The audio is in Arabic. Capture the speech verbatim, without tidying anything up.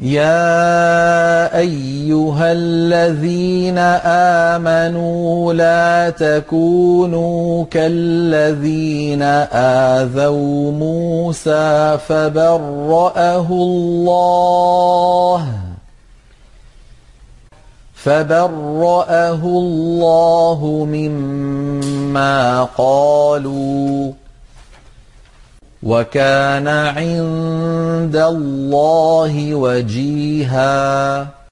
يَا أَيُّهَا الَّذِينَ آمَنُوا لَا تَكُونُوا كَالَّذِينَ آذَوْا مُوسَىٰ فَبَرَّأَهُ اللَّهُ فَبَرَّأَهُ اللَّهُ مِمَّا قَالُوا ۚ وَكَانَ عِندَ اللَّهِ وَجِيهًا